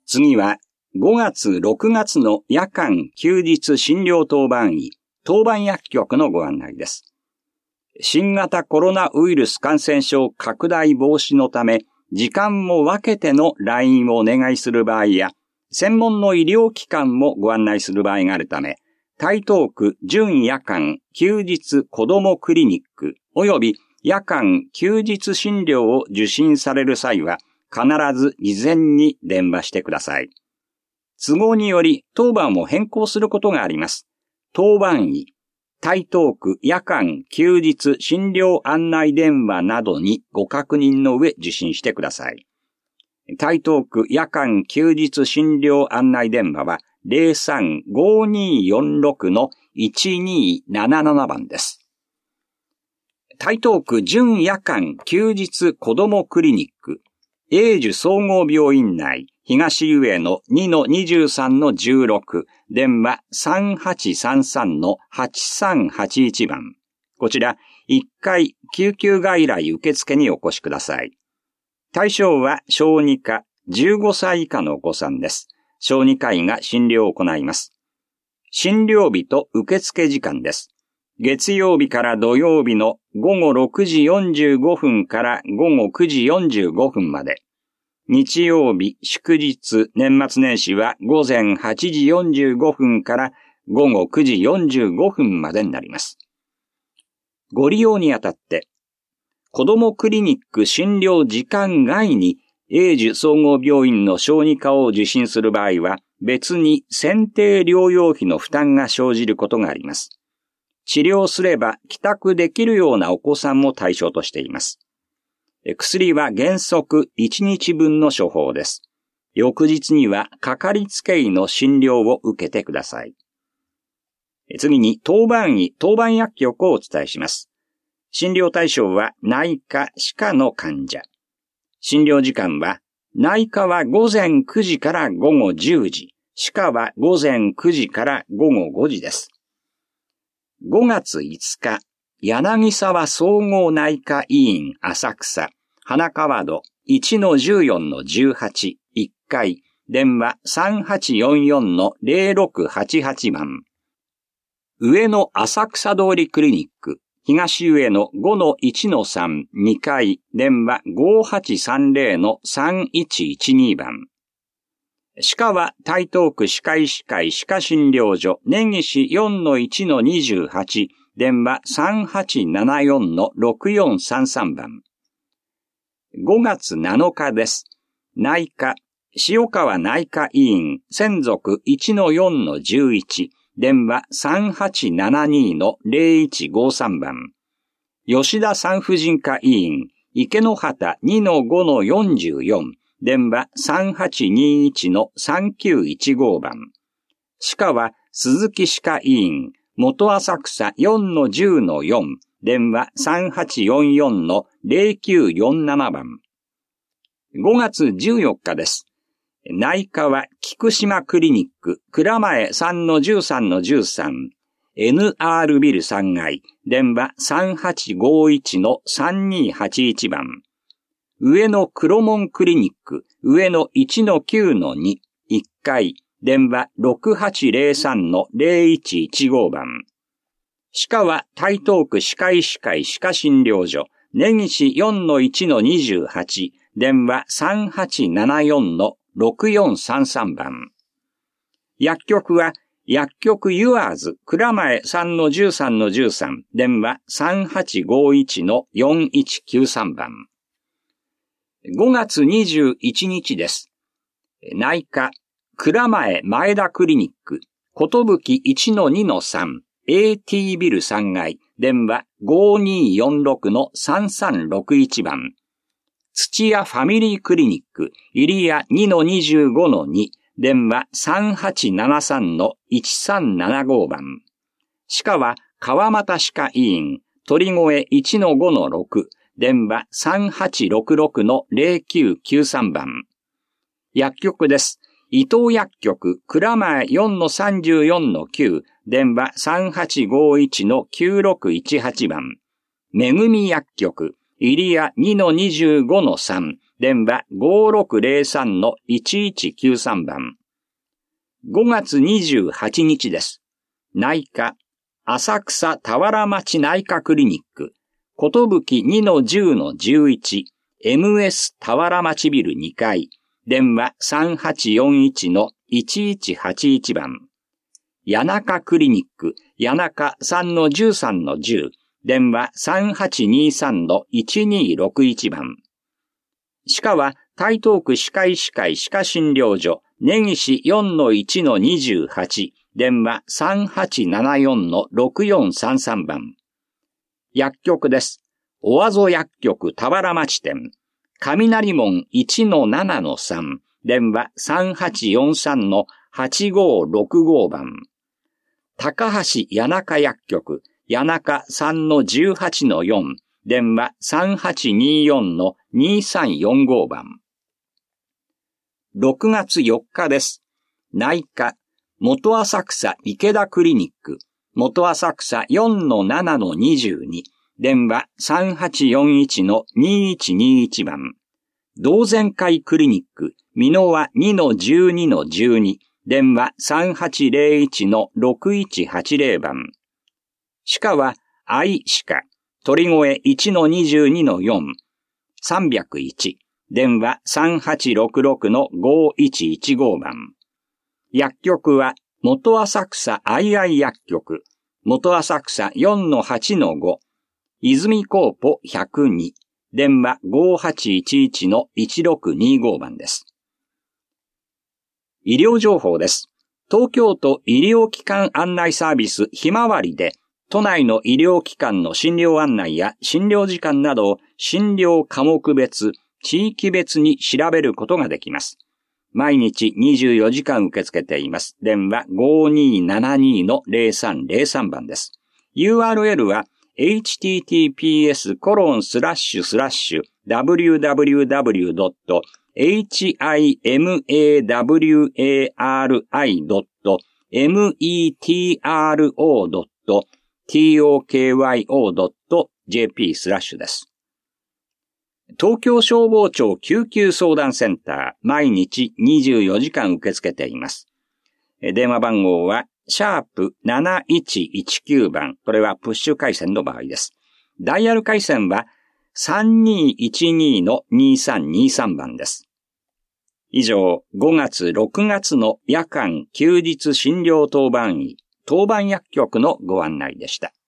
次は5月6月の夜間休日診療当番医、当番薬局のご案内です。新型コロナウイルス感染症拡大防止のため、時間も分けての来院をお願いする場合や、専門の医療機関もご案内する場合があるため、台東区準夜間休日子どもクリニック及び夜間休日診療を受診される際は、必ず事前に電話してください。都合により当番を変更することがあります。当番医、台東区夜間休日診療案内電話などにご確認の上受診してください。台東区夜間休日診療案内電話は 03-5246-1277 番です。台東区準夜間休日子どもクリニック、永寿総合病院内、東上野 2-23-16、電話 3833-8381 番。こちら、1階救急外来受付にお越しください。対象は小児科、15歳以下のお子さんです。小児科医が診療を行います。診療日と受付時間です。月曜日から土曜日の午後6時45分から午後9時45分まで。日曜日、祝日、年末年始は午前8時45分から午後9時45分までになります。ご利用にあたって、子どもクリニック診療時間外に永寿総合病院の小児科を受診する場合は、別に選定療養費の負担が生じることがあります。治療すれば帰宅できるようなお子さんも対象としています。薬は原則1日分の処方です。翌日にはかかりつけ医の診療を受けてください。次に当番医、当番薬局をお伝えします。診療対象は内科、歯科の患者。診療時間は内科は午前9時から午後10時、歯科は午前9時から午後5時です。5月5日、柳沢総合内科医院浅草、花川戸 1-14-18、1階、電話 3844-0688 番。上野浅草通りクリニック、東上野 5-1-3、2階、電話 5830-3112 番。歯科は台東区歯科医師会歯科診療所、根岸 4-1-28、電話 3874-6433 番。5月7日です。内科、塩川内科医院、専属 1-4-11、電話 3872-0153 番。吉田産婦人科医院、池之端 2-5-44、電話 3821-3915 番。歯科は鈴木歯科医院、元浅草 4-10-4、電話 3844-0947 番。5月14日です。内科は菊島クリニック、蔵前 3-13-13、NR ビル3階、電話 3851-3281 番。上野黒門クリニック、上野 1-9-2、1階、電話 6803-0115 番。歯科は台東区歯科医師会歯科診療所、根岸 4-1-28、電話 3874-6433 番。薬局は薬局ユアーズ蔵前 3-13-13、電話 3851-4193 番。5月21日です。内科、蔵前前田クリニック、ことぶき 1-2-3、AT ビル3階、電話 5246-3361 番。土屋ファミリークリニック、入谷 2-25-2、電話 3873-1375 番。歯科は川又歯科医院、鳥越 1-5-6、電話 3866-0993 番。薬局です。伊東薬局、蔵前 4-34-9、電話 3851-9618 番。めぐみ薬局、 入谷 2-25-3、電話 5603-1193 番。5月28日です。内科、浅草田原町内科クリニック、ことぶき 2-10-11、MS 田原町ビル2階、電話 3841-1181 番。谷中クリニック、谷中 3-13-10、電話 3823-1261 番。歯科は台東区歯科医師会歯科診療所、根岸 4-1-28、電話 3874-6433 番。薬局です。おあぞ薬局田原町店、雷門 1-7-3、電話 3843-8565 番。高橋谷中薬局、谷中 3-18-4、電話 3824-2345 番。6月4日です。内科、元浅草池田クリニック、元浅草 4-7-22、電話 3841-2121 番。同善会クリニック、箕輪 2-12-12、電話 3801-6180 番。歯科は愛歯科、鳥越 1-22-4、301、電話 3866-5115 番。薬局は元浅草愛愛薬局、元浅草 4-8-5、泉コーポ102、電話 5811-1625 番です。医療情報です。東京都医療機関案内サービスひまわりで、都内の医療機関の診療案内や診療時間などを診療科目別、地域別に調べることができます。毎日24時間受け付けています。電話 5272-0303 番です。URL はhttps://www.himawari.tokyo.jp/ です。東京消防庁救急相談センター、毎日24時間受け付けています。電話番号は、#7119 番。これはプッシュ回線の場合です。ダイヤル回線は、3212-2323 番です。以上、5月6月の夜間休日診療当番医、当番薬局のご案内でした。